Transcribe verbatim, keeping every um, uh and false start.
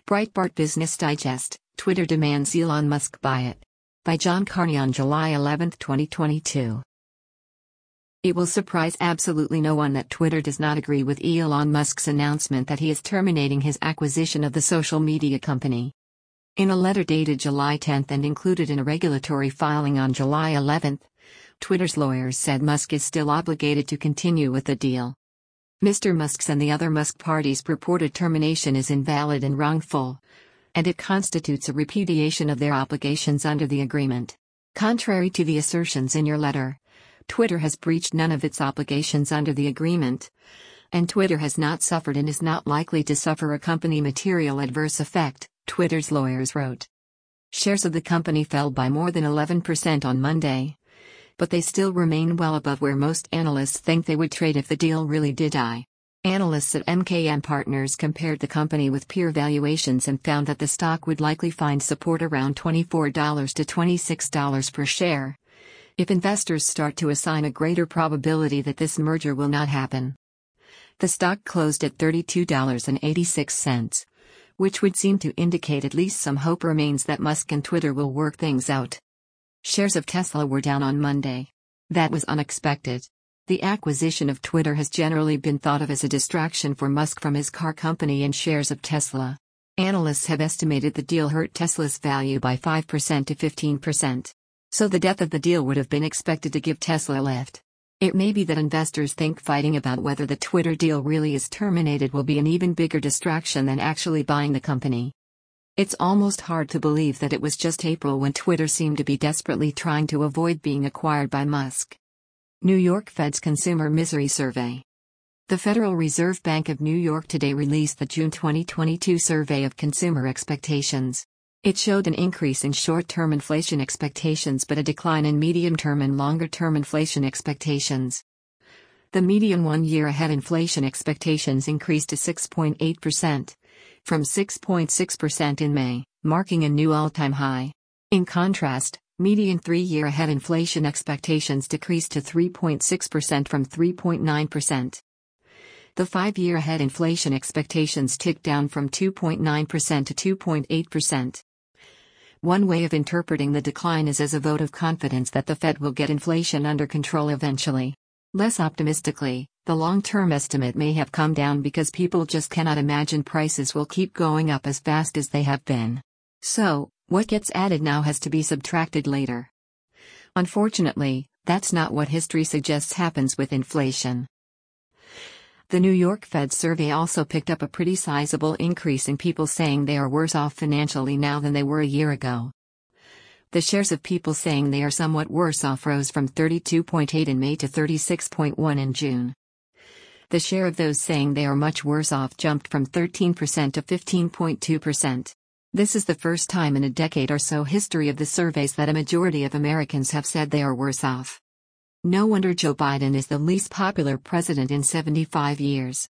Breitbart Business Digest, Twitter demands Elon Musk buy it. By John Carney on July eleventh, twenty twenty-two. It will surprise absolutely no one that Twitter does not agree with Elon Musk's announcement that he is terminating his acquisition of the social media company. In a letter dated July tenth and included in a regulatory filing on July eleventh, Twitter's lawyers said Musk is still obligated to continue with the deal. Mister Musk's and the other Musk parties' purported termination is invalid and wrongful, and it constitutes a repudiation of their obligations under the agreement. Contrary to the assertions in your letter, Twitter has breached none of its obligations under the agreement, and Twitter has not suffered and is not likely to suffer a company material adverse effect, Twitter's lawyers wrote. Shares of the company fell by more than eleven percent on Monday, but they still remain well above where most analysts think they would trade if the deal really did die. Analysts at M K M Partners compared the company with peer valuations and found that the stock would likely find support around twenty-four to twenty-six dollars per share, if investors start to assign a greater probability that this merger will not happen. The stock closed at thirty-two dollars and eighty-six cents, which would seem to indicate at least some hope remains that Musk and Twitter will work things out. Shares of Tesla were down on Monday. That was unexpected. The acquisition of Twitter has generally been thought of as a distraction for Musk from his car company, and shares of Tesla. Analysts have estimated the deal hurt Tesla's value by five percent to fifteen percent. So the death of the deal would have been expected to give Tesla a lift. It may be that investors think fighting about whether the Twitter deal really is terminated will be an even bigger distraction than actually buying the company. It's almost hard to believe that it was just April when Twitter seemed to be desperately trying to avoid being acquired by Musk. New York Fed's Consumer Misery Survey. The Federal Reserve Bank of New York today released the June twenty twenty-two survey of consumer expectations. It showed an increase in short-term inflation expectations but a decline in medium-term and longer-term inflation expectations. The median one-year ahead inflation expectations increased to six point eight percent, from six point six percent in May, marking a new all-time high. In contrast, median three-year ahead inflation expectations decreased to three point six percent from three point nine percent. The five-year ahead inflation expectations ticked down from two point nine percent to two point eight percent. One way of interpreting the decline is as a vote of confidence that the Fed will get inflation under control eventually. Less optimistically, the long-term estimate may have come down because people just cannot imagine prices will keep going up as fast as they have been. So, what gets added now has to be subtracted later. Unfortunately, that's not what history suggests happens with inflation. The New York Fed survey also picked up a pretty sizable increase in people saying they are worse off financially now than they were a year ago. The shares of people saying they are somewhat worse off rose from thirty-two point eight in May to thirty-six point one in June. The share of those saying they are much worse off jumped from thirteen percent to fifteen point two percent. This is the first time in a decade or so history of the surveys that a majority of Americans have said they are worse off. No wonder Joe Biden is the least popular president in seventy-five years.